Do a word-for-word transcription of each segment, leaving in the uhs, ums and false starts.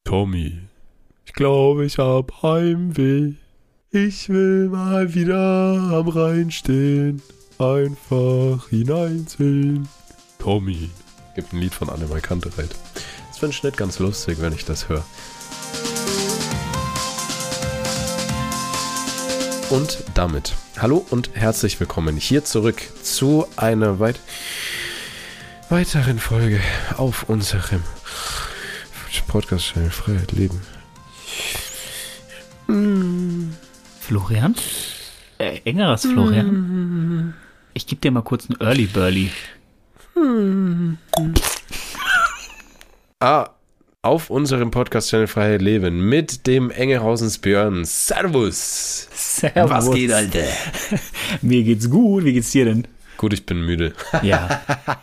Tommy, ich glaube, ich hab Heimweh. Ich will mal wieder am Rhein stehen, einfach hineinsehen. Tommy. Gibt ein Lied von Annemai Kantereit. Das finde ich nicht ganz lustig, wenn ich das höre. Und damit hallo und herzlich willkommen hier zurück zu einer weit weiteren Folge auf unserem Podcast-Channel Freiheit Leben. Florian? Äh, engeres Florian? Ich gebe dir mal kurz einen Early Burly. Ah, auf unserem Podcast-Channel Freiheit Leben mit dem Engelhausens Björn. Servus! Servus! Was geht, Alter? Mir geht's gut, wie geht's dir denn? Gut, ich bin müde. Ja.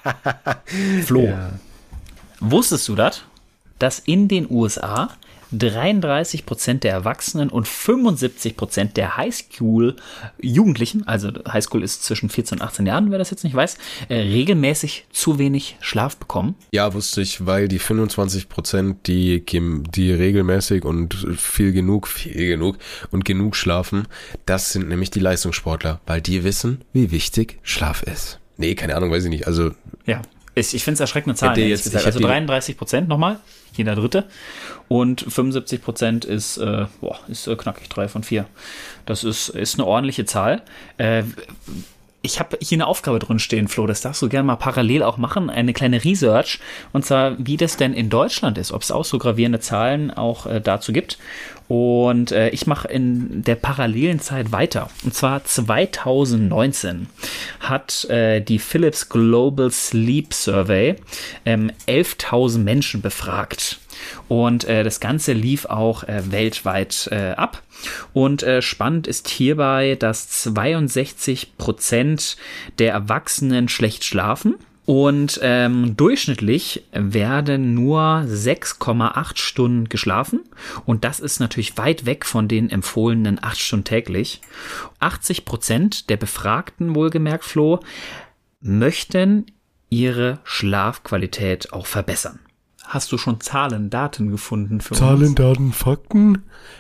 Flo, Ja. Wusstest du das? Dass in den U S A dreiunddreißig Prozent der Erwachsenen und fünfundsiebzig Prozent der Highschool-Jugendlichen, also Highschool ist zwischen vierzehn und achtzehn Jahren, wer das jetzt nicht weiß, äh, regelmäßig zu wenig Schlaf bekommen? Ja, wusste ich, weil die fünfundzwanzig Prozent, die, die regelmäßig und viel genug, viel genug und genug schlafen, das sind nämlich die Leistungssportler, weil die wissen, wie wichtig Schlaf ist. Nee, keine Ahnung, weiß ich nicht. Also Ja, ich, ich finde es erschreckende Zahlen. Hätte ehrlich jetzt- gesagt. ich Also hätte- dreiunddreißig Prozent nochmal, jeder Dritte. Und fünfundsiebzig Prozent ist, äh, boah, ist äh, knackig, drei von vier. Das ist, ist eine ordentliche Zahl. Äh, ich habe hier eine Aufgabe drin stehen, Flo, das darfst du gerne mal parallel auch machen, eine kleine Research, und zwar, wie das denn in Deutschland ist, ob es auch so gravierende Zahlen auch äh, dazu gibt. Und äh, ich mache in der parallelen Zeit weiter. Und zwar zweitausendneunzehn hat äh, die Philips Global Sleep Survey ähm, elftausend Menschen befragt. Und äh, das Ganze lief auch äh, weltweit äh, ab. Und äh, spannend ist hierbei, dass zweiundsechzig Prozent der Erwachsenen schlecht schlafen. Und ähm, durchschnittlich werden nur sechs Komma acht Stunden geschlafen. Und das ist natürlich weit weg von den empfohlenen acht Stunden täglich. achtzig Prozent der Befragten, wohlgemerkt, Flo, möchten ihre Schlafqualität auch verbessern. Hast du schon Zahlen, Daten gefunden für Zahlen, uns? Daten, Fakten.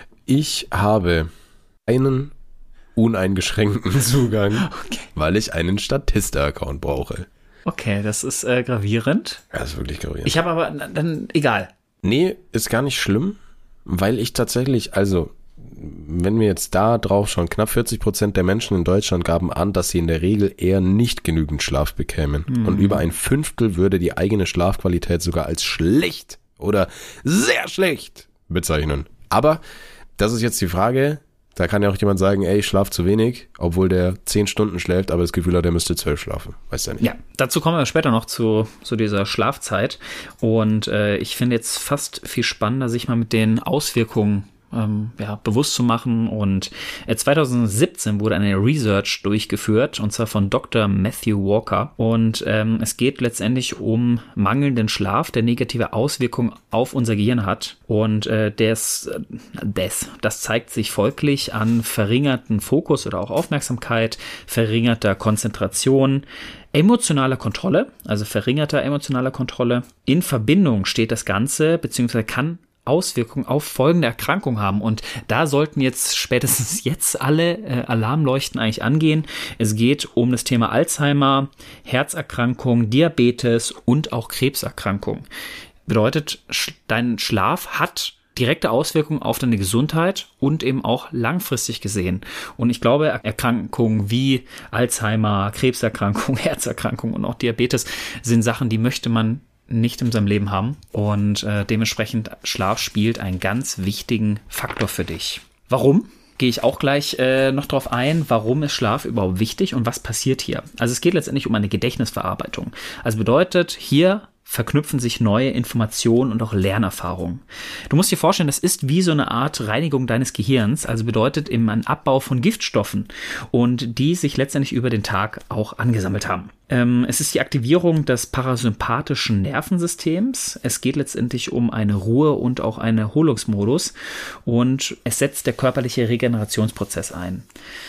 Ich habe einen uneingeschränkten Zugang, Okay. weil ich einen Statista-Account brauche. Okay, das ist äh, gravierend. Das ist wirklich gravierend. Ich habe aber, na, dann, egal. Nee, ist gar nicht schlimm, weil ich tatsächlich, also, wenn wir jetzt da drauf schauen, knapp vierzig Prozent der Menschen in Deutschland gaben an, dass sie in der Regel eher nicht genügend Schlaf bekämen. Mhm. Und über ein Fünftel würde die eigene Schlafqualität sogar als schlecht oder sehr schlecht bezeichnen. Aber das ist jetzt die Frage, da kann ja auch jemand sagen, ey, ich schlaf zu wenig, obwohl der zehn Stunden schläft, aber das Gefühl hat, er müsste zwölf schlafen. Weißt du ja nicht. Ja, dazu kommen wir später noch zu, zu dieser Schlafzeit. Und äh, ich finde jetzt fast viel spannender, sich mal mit den Auswirkungen ähm, ja, bewusst zu machen. Und äh, zweitausendsiebzehn wurde eine Research durchgeführt, und zwar von Doktor Matthew Walker. Und ähm, es geht letztendlich um mangelnden Schlaf, der negative Auswirkungen auf unser Gehirn hat. Und äh, des, äh, des, das zeigt sich folglich an verringerten Fokus oder auch Aufmerksamkeit, verringerter Konzentration, emotionaler Kontrolle, also verringerter emotionaler Kontrolle. In Verbindung steht das Ganze, beziehungsweise kann Auswirkungen auf folgende Erkrankungen haben. Und da sollten jetzt spätestens jetzt alle äh, Alarmleuchten eigentlich angehen. Es geht um das Thema Alzheimer, Herzerkrankung, Diabetes und auch Krebserkrankung. Bedeutet, sch- dein Schlaf hat direkte Auswirkungen auf deine Gesundheit und eben auch langfristig gesehen. Und ich glaube, Erkrankungen wie Alzheimer, Krebserkrankung, Herzerkrankung und auch Diabetes sind Sachen, die möchte man nicht in seinem Leben haben. Und äh, dementsprechend Schlaf spielt einen ganz wichtigen Faktor für dich. Warum? Gehe ich auch gleich äh, noch drauf ein, warum ist Schlaf überhaupt wichtig und was passiert hier? Also es geht letztendlich um eine Gedächtnisverarbeitung. Also bedeutet, hier verknüpfen sich neue Informationen und auch Lernerfahrungen. Du musst dir vorstellen, das ist wie so eine Art Reinigung deines Gehirns, also bedeutet eben ein Abbau von Giftstoffen, und die sich letztendlich über den Tag auch angesammelt haben. Ähm, es ist die Aktivierung des parasympathischen Nervensystems. Es geht letztendlich um eine Ruhe und auch einen Erholungsmodus, und es setzt der körperliche Regenerationsprozess ein.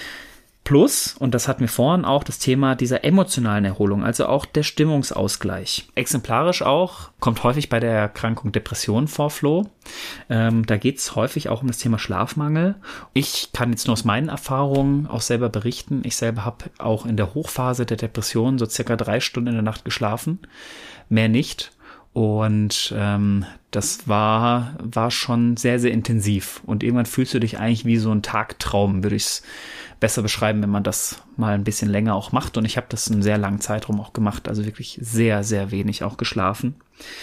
Plus, und das hatten wir vorhin auch, das Thema dieser emotionalen Erholung, also auch der Stimmungsausgleich. Exemplarisch auch, kommt häufig bei der Erkrankung Depression vor, Flo. Ähm, da geht es häufig auch um das Thema Schlafmangel. Ich kann jetzt nur aus meinen Erfahrungen auch selber berichten. Ich selber habe auch in der Hochphase der Depression so circa drei Stunden in der Nacht geschlafen. Mehr nicht. Und ähm, das war, war schon sehr, sehr intensiv. Und irgendwann fühlst du dich eigentlich wie so ein Tagtraum, würde ich es besser beschreiben, wenn man das mal ein bisschen länger auch macht. Und ich habe das einen sehr langen Zeitraum auch gemacht. Also wirklich sehr, sehr wenig auch geschlafen.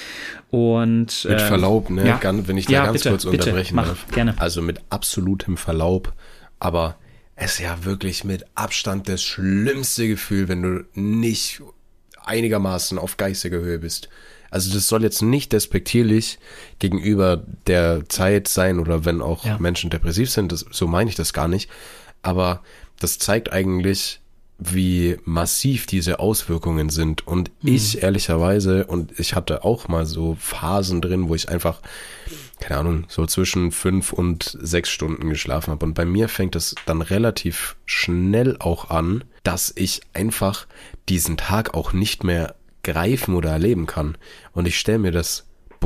Und mit äh, Verlaub, ne? Ja, Ganz, wenn ich da ja, ganz bitte, kurz bitte, unterbrechen mach, darf. Gerne. Also mit absolutem Verlaub, aber es ist ja wirklich mit Abstand das schlimmste Gefühl, wenn du nicht einigermaßen auf geistiger Höhe bist. Also das soll jetzt nicht despektierlich gegenüber der Zeit sein oder wenn auch ja. Menschen depressiv sind, das, so meine ich das gar nicht. Aber das zeigt eigentlich, wie massiv diese Auswirkungen sind. Und mhm. ich ehrlicherweise, und ich hatte auch mal so Phasen drin, wo ich einfach, keine Ahnung, so zwischen fünf und sechs Stunden geschlafen habe. Und bei mir fängt es dann relativ schnell auch an, dass ich einfach diesen Tag auch nicht mehr greifen oder erleben kann. Und ich stelle mir das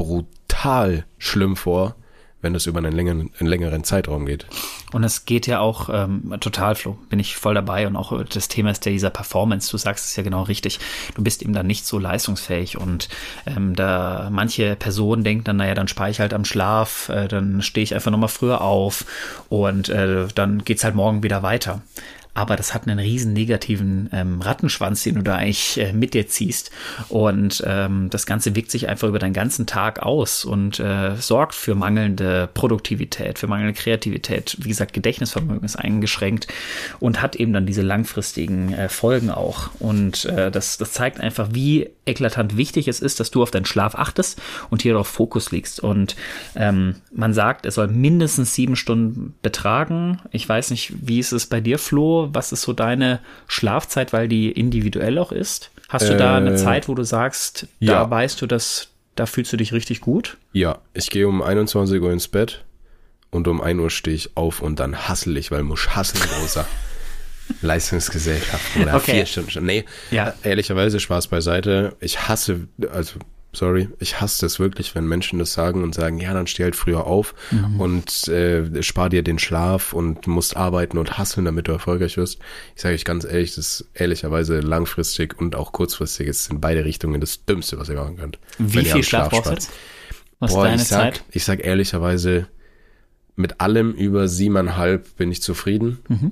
brutal schlimm vor, wenn das über einen längeren, einen längeren Zeitraum geht. Und es geht ja auch ähm, total, Flo, bin ich voll dabei. Und auch das Thema ist ja dieser Performance. Du sagst es ja genau richtig. Du bist eben dann nicht so leistungsfähig. Und ähm, da manche Personen denken dann, naja, dann spare ich halt am Schlaf, äh, dann stehe ich einfach nochmal früher auf und äh, dann geht's halt morgen wieder weiter. Aber das hat einen riesen negativen ähm, Rattenschwanz, den du da eigentlich äh, mit dir ziehst. Und ähm, das Ganze wirkt sich einfach über deinen ganzen Tag aus und äh, sorgt für mangelnde Produktivität, für mangelnde Kreativität. Wie gesagt, Gedächtnisvermögen ist eingeschränkt und hat eben dann diese langfristigen äh, Folgen auch. Und äh, das, das zeigt einfach, wie eklatant wichtig es ist, dass du auf deinen Schlaf achtest und hier darauf Fokus legst. Und ähm, man sagt, es soll mindestens sieben Stunden betragen. Ich weiß nicht, wie ist es bei dir, Flo? Was ist so deine Schlafzeit, weil die individuell auch ist? Hast du äh, da eine Zeit, wo du sagst, da ja. weißt du, dass da fühlst du dich richtig gut? Ja, ich gehe um einundzwanzig Uhr ins Bett und um ein Uhr stehe ich auf und dann hassle ich, weil muss hasseln, großer Leistungsgesellschaft oder okay. vier Stunden schon. Nee, ja. ehrlicherweise, Spaß beiseite. Ich hasse, also sorry, ich hasse das wirklich, wenn Menschen das sagen und sagen, ja, dann steh halt früher auf mhm. und äh, spar dir den Schlaf und musst arbeiten und hasseln, damit du erfolgreich wirst. Ich sage euch ganz ehrlich, das ist ehrlicherweise langfristig und auch kurzfristig ist in beide Richtungen das Dümmste, was ihr machen könnt. Wie viel Schlaf brauchst du? Was ist deine ich sag, Zeit? Ich sag ehrlicherweise, mit allem über siebeneinhalb bin ich zufrieden, mhm.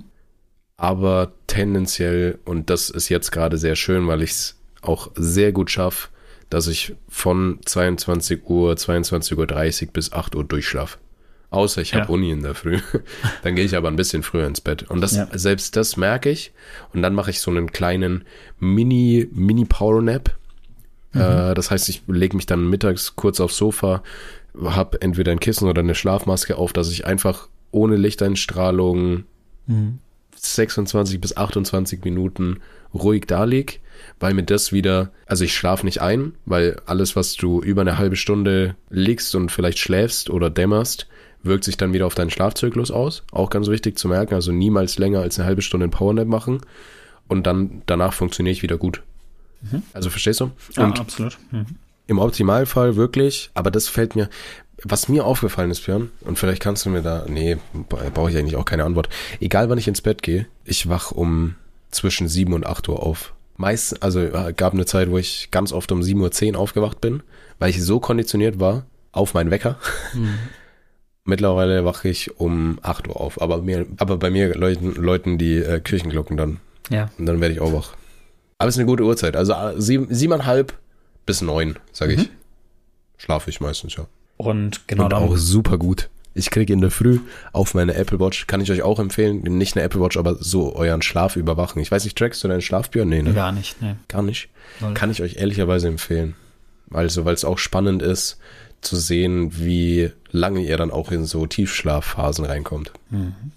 aber tendenziell, und das ist jetzt gerade sehr schön, weil ich es auch sehr gut schaffe, dass ich von zweiundzwanzig Uhr, zweiundzwanzig Uhr dreißig bis acht Uhr durchschlafe. Außer ich habe ja. Uni in der Früh. Dann gehe ich aber ein bisschen früher ins Bett. Und das, ja. selbst das merke ich. Und dann mache ich so einen kleinen Mini, Mini-Power-Nap. Mhm. Äh, das heißt, ich lege mich dann mittags kurz aufs Sofa, habe entweder ein Kissen oder eine Schlafmaske auf, dass ich einfach ohne Lichteinstrahlung mhm. sechsundzwanzig bis achtundzwanzig Minuten ruhig da lieg, weil mir das wieder, also ich schlafe nicht ein, weil alles, was du über eine halbe Stunde liegst und vielleicht schläfst oder dämmerst, wirkt sich dann wieder auf deinen Schlafzyklus aus. Auch ganz wichtig zu merken, also niemals länger als eine halbe Stunde einen Powernap machen und dann danach funktioniere ich wieder gut. Mhm. Also verstehst du? Ja, und absolut. Mhm. Im Optimalfall wirklich, aber das fällt mir, was mir aufgefallen ist, Björn, und vielleicht kannst du mir da, nee, brauche ich eigentlich auch keine Antwort. Egal, wann ich ins Bett gehe, ich wach um zwischen sieben und acht Uhr auf. Meist, also gab eine Zeit, wo ich ganz oft um sieben Uhr zehn aufgewacht bin, weil ich so konditioniert war auf meinen Wecker. Mhm. Mittlerweile wache ich um acht Uhr auf, aber mir, aber bei mir läuten, läuten die äh, Kirchenglocken dann. Ja. Und dann werde ich auch wach. Aber es ist eine gute Uhrzeit, also sieben, siebeneinhalb bis neun, sage mhm. ich. Schlafe ich meistens, ja. Und genau. Und auch super gut. Ich kriege in der Früh auf meine Apple Watch, kann ich euch auch empfehlen, nicht eine Apple Watch, aber so euren Schlaf überwachen. Ich weiß nicht, trackst du deinen Schlaf, Björn? Nee, ne? Gar nicht, ne. Gar nicht? Null. Kann ich euch ehrlicherweise empfehlen. Also, weil es auch spannend ist, zu sehen, wie lange ihr dann auch in so Tiefschlafphasen reinkommt. Mhm.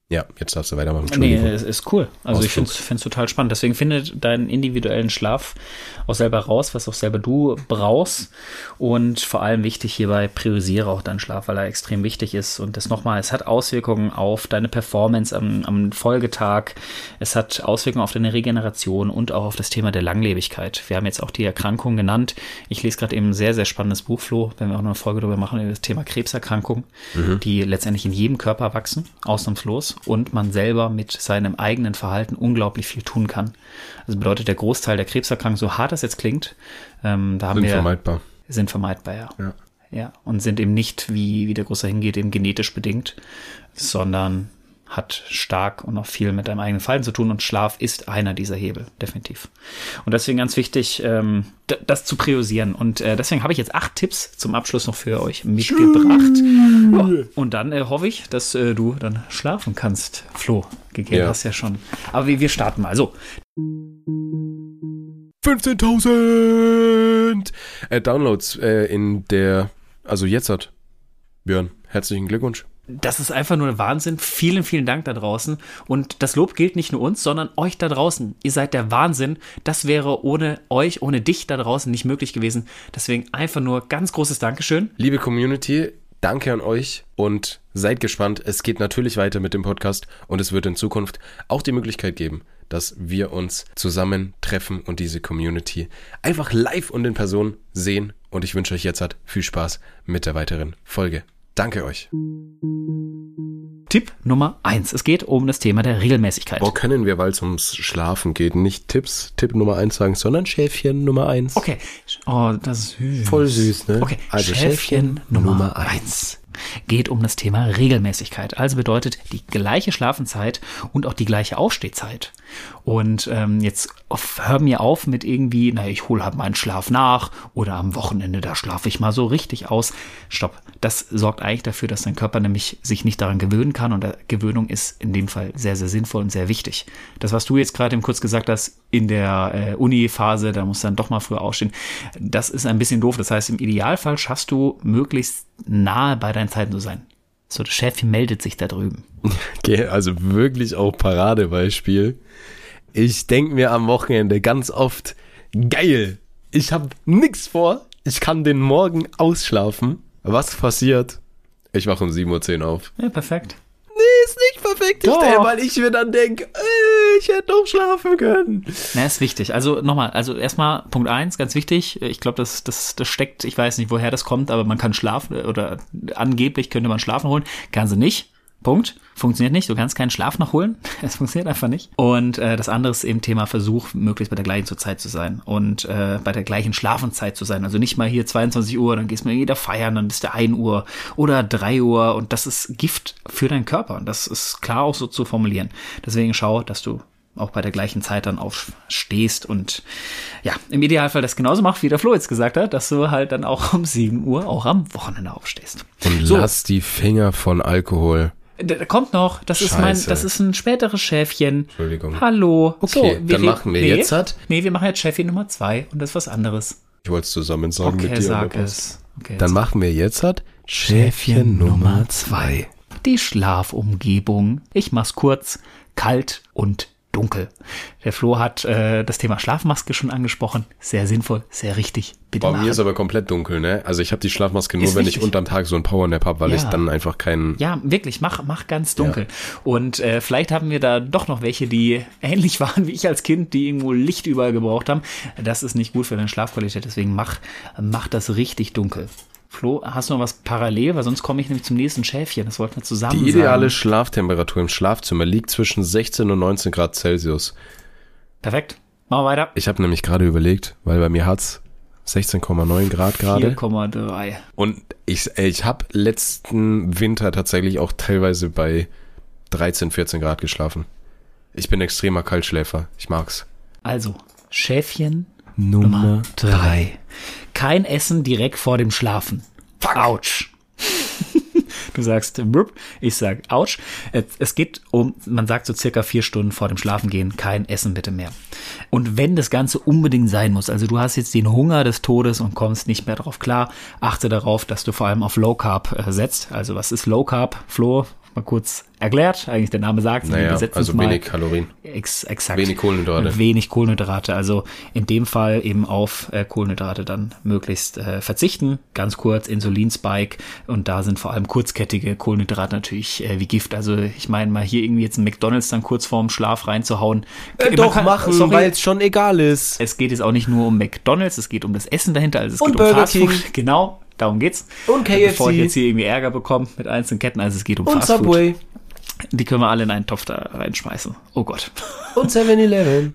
Ja, jetzt darfst du weitermachen. Nee, es ist cool. Also Ausflug. ich finde es total spannend. Deswegen finde deinen individuellen Schlaf auch selber raus, was auch selber du brauchst. Und vor allem wichtig hierbei, priorisiere auch deinen Schlaf, weil er extrem wichtig ist. Und das nochmal, es hat Auswirkungen auf deine Performance am, am Folgetag. Es hat Auswirkungen auf deine Regeneration und auch auf das Thema der Langlebigkeit. Wir haben jetzt auch die Erkrankung genannt. Ich lese gerade eben ein sehr, sehr spannendes Buch, Flo, wenn wir auch noch eine Folge darüber machen, über das Thema Krebserkrankungen, mhm. die letztendlich in jedem Körper wachsen, ausnahmslos. Und man selber mit seinem eigenen Verhalten unglaublich viel tun kann. Also bedeutet, der Großteil der Krebserkrankungen, so hart das jetzt klingt, ähm, da haben sind wir... vermeidbar. Sind vermeidbar, ja. ja. Ja, und sind eben nicht, wie, wie der Große hingeht, eben genetisch bedingt, sondern hat stark und auch viel mit deinem eigenen Verhalten zu tun. Und Schlaf ist einer dieser Hebel, definitiv. Und deswegen ganz wichtig, ähm, d- das zu priorisieren. Und äh, deswegen habe ich jetzt acht Tipps zum Abschluss noch für euch mitgebracht. Ja, und dann äh, hoffe ich, dass äh, du dann schlafen kannst, Flo. Gegeben Ja. hast ja schon. Aber wir, wir starten mal. So. fünfzehntausend äh, Downloads äh, in der, also jetzt hat Björn, herzlichen Glückwunsch. Das ist einfach nur der Wahnsinn. Vielen, vielen Dank da draußen. Und das Lob gilt nicht nur uns, sondern euch da draußen. Ihr seid der Wahnsinn. Das wäre ohne euch, ohne dich da draußen nicht möglich gewesen. Deswegen einfach nur ganz großes Dankeschön. Liebe Community, danke an euch und seid gespannt. Es geht natürlich weiter mit dem Podcast und es wird in Zukunft auch die Möglichkeit geben, dass wir uns zusammen treffen und diese Community einfach live und in Person sehen. Und ich wünsche euch jetzt halt viel Spaß mit der weiteren Folge. Danke euch. Tipp Nummer eins. Es geht um das Thema der Regelmäßigkeit. Boah, können wir, weil es ums Schlafen geht, nicht Tipps, Tipp Nummer eins sagen, sondern Schäfchen Nummer eins. Okay. Oh, das ist süß. Voll süß, ne? Okay, Also Schäfchen, Schäfchen Nummer Nummer eins. Geht um das Thema Regelmäßigkeit. Also bedeutet die gleiche Schlafenszeit und auch die gleiche Aufstehzeit. Und ähm, jetzt hör mir auf mit irgendwie, naja, ich hole halt meinen Schlaf nach oder am Wochenende, da schlafe ich mal so richtig aus. Stopp. Das sorgt eigentlich dafür, dass dein Körper nämlich sich nicht daran gewöhnen kann. Und Gewöhnung ist in dem Fall sehr, sehr sinnvoll und sehr wichtig. Das, was du jetzt gerade eben kurz gesagt hast, in der äh, Uni-Phase, da musst du dann doch mal früher aufstehen, das ist ein bisschen doof. Das heißt, im Idealfall schaffst du möglichst nahe bei deinen Zeiten zu sein. So, das Schäfchen meldet sich da drüben. Okay, also wirklich auch Paradebeispiel. Ich denke mir am Wochenende ganz oft, geil, ich habe nix vor, ich kann den Morgen ausschlafen. Was passiert? Ich wache um sieben Uhr zehn auf. Ja, perfekt. Nee, ist nicht perfekt, Doch. ich, weil ich mir dann denke, äh, ich hätte doch schlafen können. Na, ist wichtig. Also nochmal, also erstmal Punkt eins, ganz wichtig. Ich glaube, das, das, das steckt, ich weiß nicht, woher das kommt, aber man kann schlafen oder angeblich könnte man Schlafen holen. Kann sie nicht. Punkt. Funktioniert nicht. Du kannst keinen Schlaf nachholen. Es funktioniert einfach nicht. Und äh, das andere ist eben Thema Versuch, möglichst bei der gleichen Zeit zu sein und äh, bei der gleichen Schlafenszeit zu sein. Also nicht mal hier zweiundzwanzig Uhr, dann gehst du wieder feiern, dann bist du ein Uhr oder drei Uhr und das ist Gift für deinen Körper. Und das ist klar auch so zu formulieren. Deswegen schau, dass du auch bei der gleichen Zeit dann aufstehst und ja, im Idealfall das genauso machst, wie der Flo jetzt gesagt hat, dass du halt dann auch um sieben Uhr auch am Wochenende aufstehst. Und so. Lass die Finger von Alkohol. Da, da kommt noch, das ist mein, das ist ein späteres Schäfchen. Entschuldigung. Hallo. Okay, so, wir dann machen wir nee, jetzt halt. Nee, wir machen jetzt Schäfchen Nummer zwei und das ist was anderes. Ich wollte es zusammen sagen Okay, mit dir. sag aber es. Okay, Dann jetzt- machen wir jetzt halt Schäfchen Nummer zwei. Die Schlafumgebung. Ich mach's kurz, kalt und dunkel. Der Flo hat äh, das Thema Schlafmaske schon angesprochen. Sehr sinnvoll, sehr richtig. Bitte Bei machen. mir ist aber komplett dunkel, ne? Also ich habe die Schlafmaske nur, Ist wenn wichtig. ich unterm Tag so einen Powernap habe, weil Ja. ich dann einfach keinen... Ja, wirklich, mach, mach ganz dunkel. Und äh, vielleicht haben wir da doch noch welche, die ähnlich waren wie ich als Kind, die irgendwo Licht überall gebraucht haben. Das ist nicht gut für deine Schlafqualität, deswegen mach, mach das richtig dunkel. Flo, hast du noch was parallel? Weil sonst komme ich nämlich zum nächsten Schäfchen. Das wollten wir zusammen Die ideale sagen. Schlaftemperatur im Schlafzimmer liegt zwischen sechzehn und neunzehn Grad Celsius. Perfekt. Machen wir weiter. Ich habe nämlich gerade überlegt, weil bei mir hat's sechzehn Komma neun Grad vier gerade. Komma drei. Und ich, ey, ich habe letzten Winter tatsächlich auch teilweise bei dreizehn, vierzehn Grad geschlafen. Ich bin extremer Kaltschläfer. Ich mag's. Also, Schäfchen Nummer drei. Kein Essen direkt vor dem Schlafen. Fuck. Autsch. Du sagst, brup, ich sag, ouch. Es geht um, man sagt so circa vier Stunden vor dem Schlafengehen, kein Essen bitte mehr. Und wenn das Ganze unbedingt sein muss, also du hast jetzt den Hunger des Todes und kommst nicht mehr drauf klar, achte darauf, dass du vor allem auf Low Carb äh, setzt. Also was ist Low Carb, Flo? mal kurz erklärt. Eigentlich der Name sagt es, Naja, wir setzen also es mal. wenig Kalorien. Ex, exakt. Wenig Kohlenhydrate. Wenig Kohlenhydrate. Also in dem Fall eben auf äh, Kohlenhydrate dann möglichst äh, verzichten. Ganz kurz, Insulinspike. Und da sind vor allem kurzkettige Kohlenhydrate natürlich äh, wie Gift. Also ich meine, mal hier irgendwie jetzt ein McDonald's dann kurz vorm Schlaf reinzuhauen. Äh, doch kann, machen, sorry, weil es schon egal ist. Es geht jetzt auch nicht nur um McDonald's, es geht um das Essen dahinter. Also es Und geht um Burger Fastfood. King. Genau, darum geht's. Und K F C. Bevor ich jetzt hier irgendwie Ärger bekomme mit einzelnen Ketten. Also es geht um Und Fastfood. Subway. Die können wir alle in einen Topf da reinschmeißen. Oh Gott. Und seven eleven.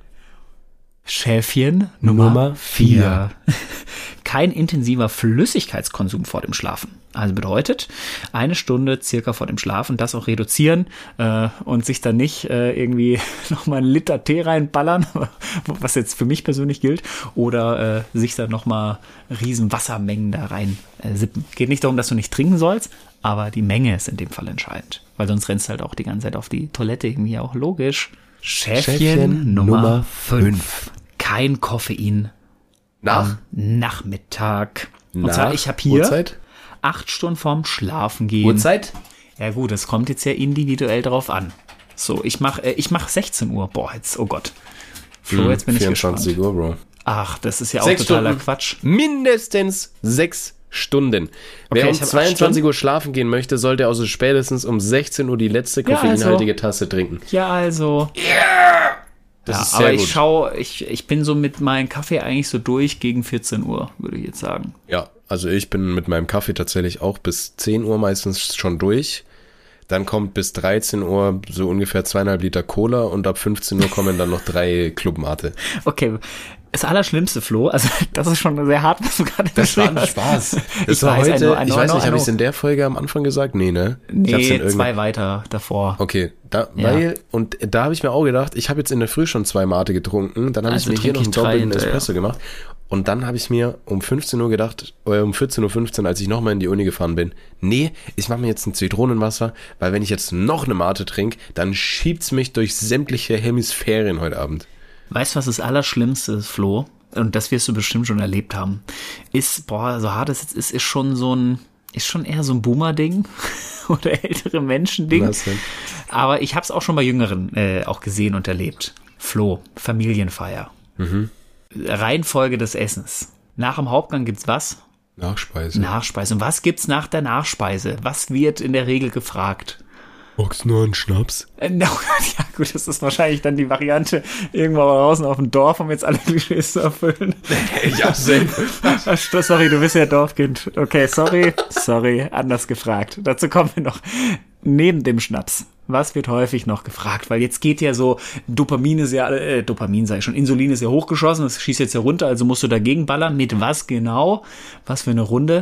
Schäfchen Nummer Nummer vier. Kein intensiver Flüssigkeitskonsum vor dem Schlafen. Also bedeutet, eine Stunde circa vor dem Schlafen, das auch reduzieren äh, und sich dann nicht äh, irgendwie nochmal einen Liter Tee reinballern, was jetzt für mich persönlich gilt, oder äh, sich dann nochmal riesen Wassermengen da rein äh, sippen. Geht nicht darum, dass du nicht trinken sollst, aber die Menge ist in dem Fall entscheidend, weil sonst rennst du halt auch die ganze Zeit auf die Toilette, irgendwie auch logisch. Schäfchen, Schäfchen Nummer fünf. Kein Koffein Nach? am Nachmittag. Und Nach zwar, ich habe hier Uhrzeit? acht Stunden vorm Schlafen gehen. Uhrzeit? Ja gut, das kommt jetzt ja individuell drauf an. So, ich mach, äh, ich mach sechzehn Uhr. Boah, jetzt, oh Gott. Flo, jetzt bin ich vierundzwanzig gespannt. Uhr, Bro. Ach, das ist ja auch Sechs totaler Stunden. Quatsch. Mindestens sechs Stunden. Wer Okay, um ich hab acht zweiundzwanzig Stunden. Uhr schlafen gehen möchte, sollte also spätestens um sechzehn Uhr die letzte Ja, also. koffeinhaltige Tasse trinken. Ja, also. Das ja, ist aber sehr ich gut. schaue, ich, ich bin so mit meinem Kaffee eigentlich so durch gegen vierzehn Uhr, würde ich jetzt sagen. Ja, also ich bin mit meinem Kaffee tatsächlich auch bis zehn Uhr meistens schon durch. Dann kommt bis dreizehn Uhr so ungefähr zweieinhalb Liter Cola und ab fünfzehn Uhr kommen dann noch drei Club Mate. Okay, das Allerschlimmste, Flo, also das ist schon sehr hart, was du gerade beschrieben hast. Spaß. Das Ich war weiß, I heute, know, I ich know, weiß I nicht, know, habe ich es I in der Folge am Anfang gesagt? Nee, ne? Ich hab's Nee, in irgendeinem- zwei weiter davor. Okay, da, Ja. weil, und da habe ich mir auch gedacht, ich habe jetzt in der Früh schon zwei Mate getrunken, dann habe Also ich mir hier noch trinke einen ich drei doppelten hinterher. Espresso gemacht und dann habe ich mir um fünfzehn Uhr gedacht, oder um vierzehn Uhr fünfzehn, als ich nochmal in die Uni gefahren bin, nee, ich mache mir jetzt ein Zitronenwasser, weil wenn ich jetzt noch eine Mate trinke, dann schiebt's mich durch sämtliche Hemisphären heute Abend. Weißt du, was das Allerschlimmste ist, Flo? Und das wirst du bestimmt schon erlebt haben. Ist, boah, so hart es jetzt ist, ist schon so ein, ist schon eher so ein Boomer-Ding oder ältere Menschen-Ding. Was denn? Aber ich habe es auch schon bei Jüngeren äh, auch gesehen und erlebt. Flo, Familienfeier. Mhm. Reihenfolge des Essens. Nach dem Hauptgang gibt's was? Nachspeise. Nachspeise. Und was gibt's nach der Nachspeise? Was wird in der Regel gefragt? Magst du noch einen Schnaps? Äh, no, ja gut, das ist wahrscheinlich dann die Variante irgendwo draußen auf dem Dorf, um jetzt alle Klischees zu erfüllen. Ja, selbst. Ach, sorry, du bist ja Dorfkind. Okay, sorry, sorry, anders gefragt. Dazu kommen wir noch. Neben dem Schnaps, was wird häufig noch gefragt? Weil jetzt geht ja so, Dopamin ist ja, äh, Dopamin sei schon, Insulin ist ja hochgeschossen, das schießt jetzt ja runter, also musst du dagegen ballern. Mit was genau? Was für eine Runde?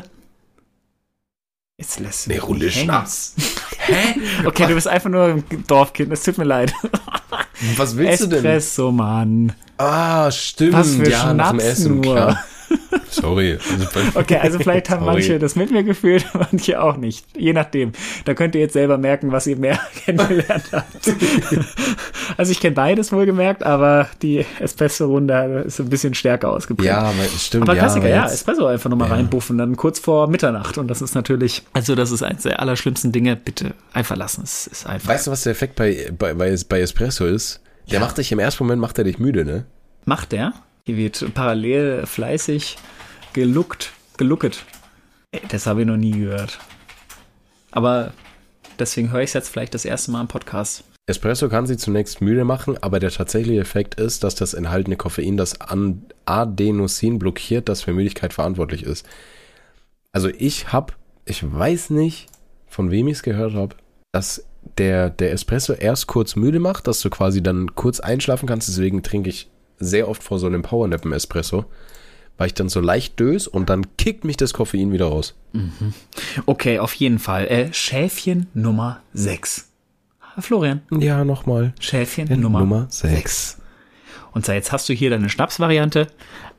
Jetzt lässt du Eine mich Runde nicht hängen. Schnaps. Hä? Okay, du bist einfach nur ein Dorfkind, es tut mir leid. Was willst du denn? Espresso, Mann. Ah, stimmt. Was für ja, nach dem Schnaps Essen, nur. klar. Sorry. Also, Okay, also vielleicht haben Sorry. manche das mit mir gefühlt, manche auch nicht. Je nachdem. Da könnt ihr jetzt selber merken, was ihr mehr kennengelernt habt. Also ich kenne beides wohlgemerkt, aber die Espresso-Runde ist ein bisschen stärker ausgeprägt. Ja, aber stimmt. Aber ja, Klassiker, aber ja, jetzt- Espresso einfach nochmal Ja. reinbuffen, dann kurz vor Mitternacht. Und das ist natürlich, also das ist eines der allerschlimmsten Dinge. Bitte einfach lassen. Es ist einfach. Weißt du, was der Effekt bei, bei, bei, bei Espresso ist? Der macht dich im ersten Moment, macht er dich müde, ne? Macht der? Hier wird parallel fleißig geluckt, gelucket. Ey, das habe ich noch nie gehört. Aber deswegen höre ich es jetzt vielleicht das erste Mal im Podcast. Espresso kann sie zunächst müde machen, aber der tatsächliche Effekt ist, dass das enthaltene Koffein das An- Adenosin blockiert, das für Müdigkeit verantwortlich ist. Also ich habe, ich weiß nicht, von wem ich es gehört habe, dass der, der Espresso erst kurz müde macht, dass du quasi dann kurz einschlafen kannst. Deswegen trinke ich sehr oft vor so einem Powernap einen Espresso, weil ich dann so leicht döse und dann kickt mich das Koffein wieder raus. Okay, auf jeden Fall. Äh, Schäfchen Nummer sechs. Florian, Ja, nochmal. Schäfchen In Nummer, Nummer sechs. sechs. Und zwar jetzt hast du hier deine Schnapsvariante,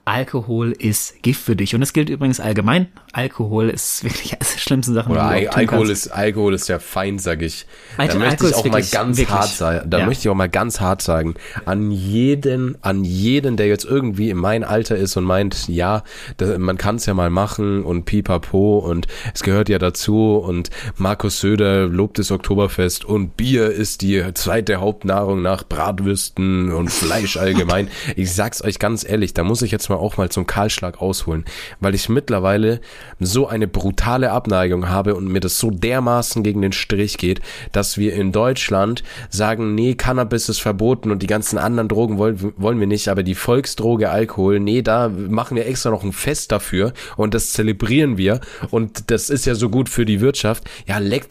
Alkohol ist Gift für dich. Und das gilt übrigens allgemein. Alkohol ist wirklich eines der schlimmsten Sachen, Oder die du Al- tun Alkohol kannst. ist, Alkohol ist der Feind, sag ich. Alter, Da möchte Alkohol ich ist auch mal wirklich- ganz wirklich, hart sein. Da ja. möchte ich auch mal ganz hart sagen. An jeden, an jeden, der jetzt irgendwie in mein Alter ist und meint, ja, da, man kann es ja mal machen und pipapo und es gehört ja dazu und Markus Söder lobt das Oktoberfest und Bier ist die zweite Hauptnahrung nach Bratwürsten und Fleisch allgemein. Ich sag's euch ganz ehrlich, da muss ich jetzt mal auch mal zum Kahlschlag ausholen, weil ich mittlerweile so eine brutale Abneigung habe und mir das so dermaßen gegen den Strich geht, dass wir in Deutschland sagen, nee, Cannabis ist verboten und die ganzen anderen Drogen wollen, wollen wir nicht, aber die Volksdroge Alkohol, nee, da machen wir extra noch ein Fest dafür und das zelebrieren wir und das ist ja so gut für die Wirtschaft. Ja, leck.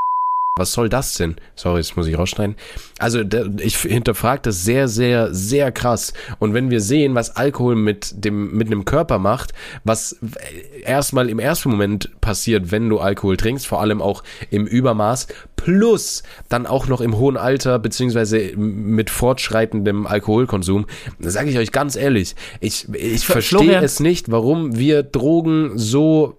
Was soll das denn? Sorry, das muss ich rausschneiden. Also der, ich hinterfrage das sehr, sehr, sehr krass. Und wenn wir sehen, was Alkohol mit dem mit einem Körper macht, was erstmal im ersten Moment passiert, wenn du Alkohol trinkst, vor allem auch im Übermaß, plus dann auch noch im hohen Alter, beziehungsweise mit fortschreitendem Alkoholkonsum, sage ich euch ganz ehrlich, ich, ich verstehe Florian. es nicht, warum wir Drogen so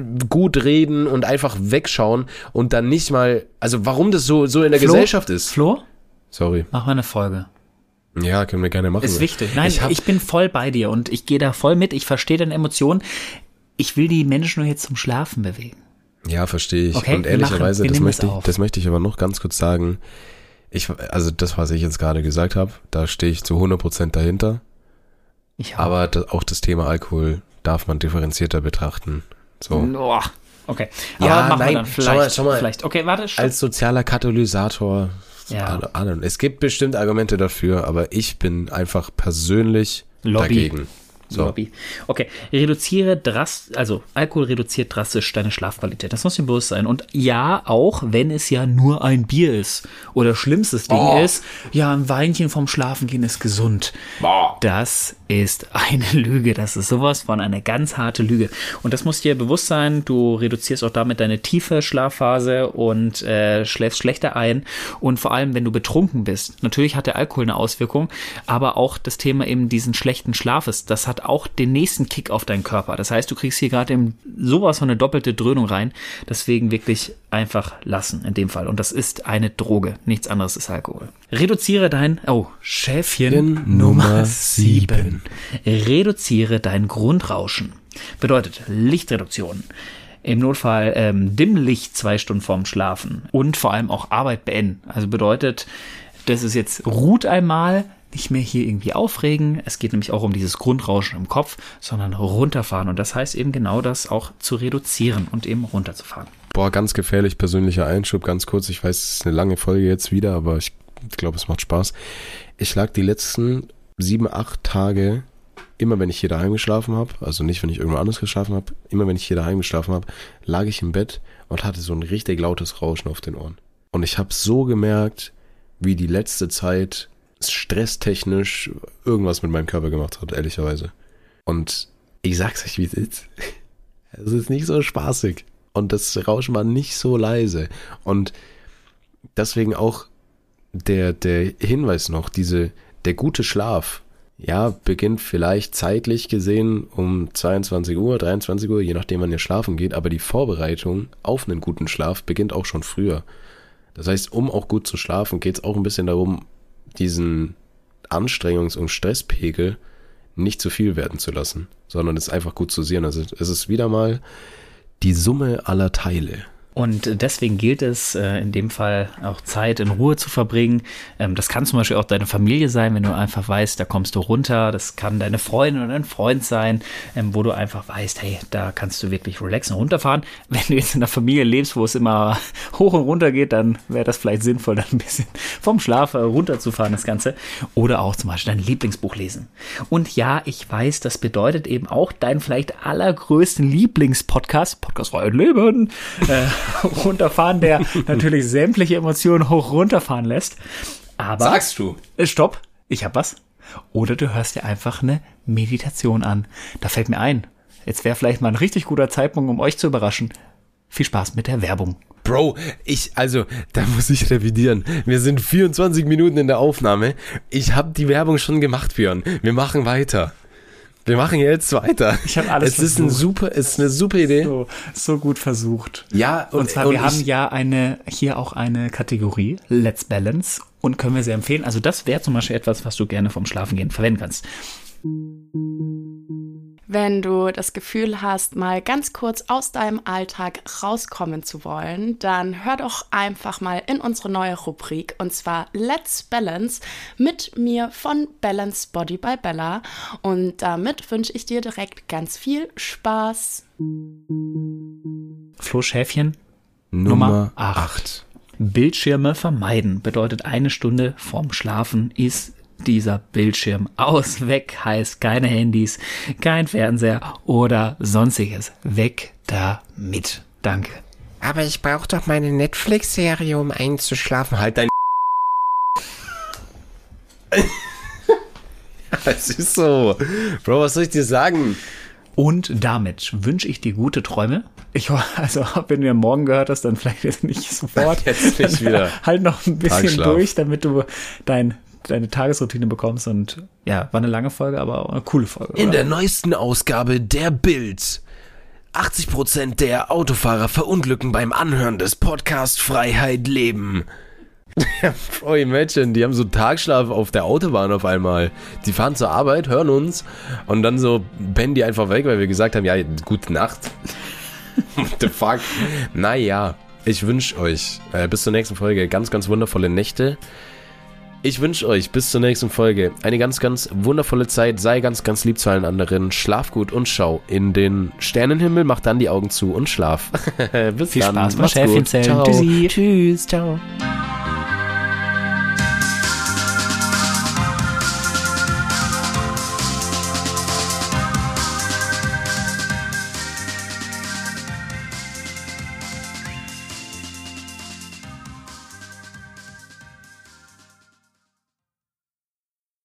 gut reden und einfach wegschauen und dann nicht mal, also warum das so, so in der Flo? Gesellschaft ist. Flo, Sorry. mach mal eine Folge. Ja, können wir gerne machen. Ist wichtig. Nein, ich, ich, hab, bin voll bei dir und ich gehe da voll mit. Ich verstehe deine Emotionen. Ich will die Menschen nur jetzt zum Schlafen bewegen. Ja, verstehe ich. Okay, und wir ehrlicherweise, machen- wir das nehmen möchte, es ich, auf. das möchte ich aber noch ganz kurz sagen. Ich, also das, was ich jetzt gerade gesagt habe, da stehe ich zu hundert Prozent dahinter. Ich auch. Aber das, auch das Thema Alkohol darf man differenzierter betrachten. So. Oh, okay. Aber Ja, machen nein, wir dann schau vielleicht. mal, schau mal. vielleicht. Okay, warte. Stopp. Als sozialer Katalysator, Ja. I don't know. Es gibt bestimmt Argumente dafür, aber ich bin einfach persönlich Lobby. dagegen. So. Lobby. Okay, reduziere drast, also Alkohol reduziert drastisch deine Schlafqualität. Das muss dir bewusst sein. Und ja, auch wenn es ja nur ein Bier ist oder schlimmstes Ding Oh. ist, ja, ein Weinchen vom Schlafengehen ist gesund. Boah. Das ist eine Lüge. Das ist sowas von eine ganz harte Lüge. Und das muss dir bewusst sein. Du reduzierst auch damit deine tiefe Schlafphase und äh, schläfst schlechter ein. Und vor allem, wenn du betrunken bist. Natürlich hat der Alkohol eine Auswirkung, aber auch das Thema eben diesen schlechten Schlafes, das hat auch den nächsten Kick auf deinen Körper. Das heißt, du kriegst hier gerade eben sowas von eine doppelte Dröhnung rein. Deswegen wirklich einfach lassen in dem Fall. Und das ist eine Droge. Nichts anderes ist Alkohol. Reduziere dein, oh, Schäfchen Nummer sieben. Reduziere dein Grundrauschen. Bedeutet Lichtreduktion. Im Notfall ähm, Dimmlicht zwei Stunden vorm Schlafen. Und vor allem auch Arbeit beenden. Also bedeutet, das ist jetzt, ruht einmal, nicht mehr hier irgendwie aufregen. Es geht nämlich auch um dieses Grundrauschen im Kopf, sondern runterfahren. Und das heißt eben genau das auch zu reduzieren und eben runterzufahren. Boah, ganz gefährlich, persönlicher Einschub, ganz kurz. Ich weiß, es ist eine lange Folge jetzt wieder, aber ich glaube, es macht Spaß. Ich lag die letzten sieben, acht Tage, immer wenn ich hier daheim geschlafen habe, also nicht, wenn ich irgendwo anders geschlafen habe, immer wenn ich hier daheim geschlafen habe, lag ich im Bett und hatte so ein richtig lautes Rauschen auf den Ohren. Und ich habe so gemerkt, wie die letzte Zeit stresstechnisch irgendwas mit meinem Körper gemacht hat, ehrlicherweise. Und ich sag's euch, wie es ist. Es ist nicht so spaßig. Und das Rauschen war nicht so leise. Und deswegen auch der, der Hinweis noch, diese, der gute Schlaf, ja, beginnt vielleicht zeitlich gesehen um zweiundzwanzig Uhr, dreiundzwanzig Uhr, je nachdem wann ihr schlafen geht, aber die Vorbereitung auf einen guten Schlaf beginnt auch schon früher. Das heißt, um auch gut zu schlafen, geht es auch ein bisschen darum, diesen Anstrengungs- und Stresspegel nicht zu viel werden zu lassen, sondern es einfach gut zu sehen. Also es ist wieder mal die Summe aller Teile. Und deswegen gilt es, äh, in dem Fall auch Zeit in Ruhe zu verbringen. Ähm, das kann zum Beispiel auch deine Familie sein, wenn du einfach weißt, da kommst du runter. Das kann deine Freundin oder ein Freund sein, ähm, wo du einfach weißt, hey, da kannst du wirklich relaxen und runterfahren. Wenn du jetzt in einer Familie lebst, wo es immer hoch und runter geht, dann wäre das vielleicht sinnvoll, dann ein bisschen vom Schlaf äh, runterzufahren, das Ganze. Oder auch zum Beispiel dein Lieblingsbuch lesen. Und ja, ich weiß, das bedeutet eben auch deinen vielleicht allergrößten Lieblingspodcast, Podcast Freiheit Leben, äh, runterfahren, der natürlich sämtliche Emotionen hoch runterfahren lässt. Aber Sagst du? Äh, Stopp, ich hab was. Oder du hörst dir einfach eine Meditation an. Da fällt mir ein, jetzt wäre vielleicht mal ein richtig guter Zeitpunkt, um euch zu überraschen. Viel Spaß mit der Werbung. Bro, ich, also, da muss ich revidieren. Wir sind vierundzwanzig Minuten in der Aufnahme. Ich habe die Werbung schon gemacht, Björn. Wir machen weiter. Wir machen jetzt weiter. Ich habe alles Es ist ein super, es ist eine super Idee. So, so gut versucht. Ja, Und, und zwar, und wir ich, haben ja eine, hier auch eine Kategorie, Let's Balance, und können wir sehr empfehlen. Also das wäre zum Beispiel etwas, was du gerne vom Schlafengehen verwenden kannst. Wenn du das Gefühl hast, mal ganz kurz aus deinem Alltag rauskommen zu wollen, dann hör doch einfach mal in unsere neue Rubrik, und zwar Let's Balance mit mir von Balance Body by Bella. Und damit wünsche ich dir direkt ganz viel Spaß. Flo Schäfchen, Nummer Nummer acht. Bildschirme vermeiden bedeutet, eine Stunde vorm Schlafen ist dieser Bildschirm aus. Weg heißt keine Handys, kein Fernseher oder sonstiges. Weg damit. Danke. Aber ich brauche doch meine Netflix-Serie, um einzuschlafen. Halt dein Es ist so. Bro, was soll ich dir sagen? Und damit wünsche ich dir gute Träume. Ich hoffe, also, wenn du ja morgen gehört hast, dann vielleicht jetzt nicht sofort. Jetzt nicht wieder. Halt noch ein bisschen Tagschlaf. durch, damit du dein, deine Tagesroutine bekommst. Und ja, war eine lange Folge, aber auch eine coole Folge. In oder? der neuesten Ausgabe der Bild. achtzig Prozent der Autofahrer verunglücken beim Anhören des Podcast Freiheit leben. Oh, imagine, die haben so Tagschlaf auf der Autobahn auf einmal. Die fahren zur Arbeit, hören uns und dann so pennen die einfach weg, weil wir gesagt haben, ja, gute Nacht. What the fuck? Naja, ich wünsche euch äh, bis zur nächsten Folge ganz, ganz wundervolle Nächte. Ich wünsche euch bis zur nächsten Folge eine ganz, ganz wundervolle Zeit. Sei ganz, ganz lieb zu allen anderen. Schlaf gut und schau in den Sternenhimmel. Mach dann die Augen zu und schlaf. Bis Viel dann. Spaß beim Macht's gut. Schäfchenzählen. Ciao. Tschüssi. Tschüss. Ciao.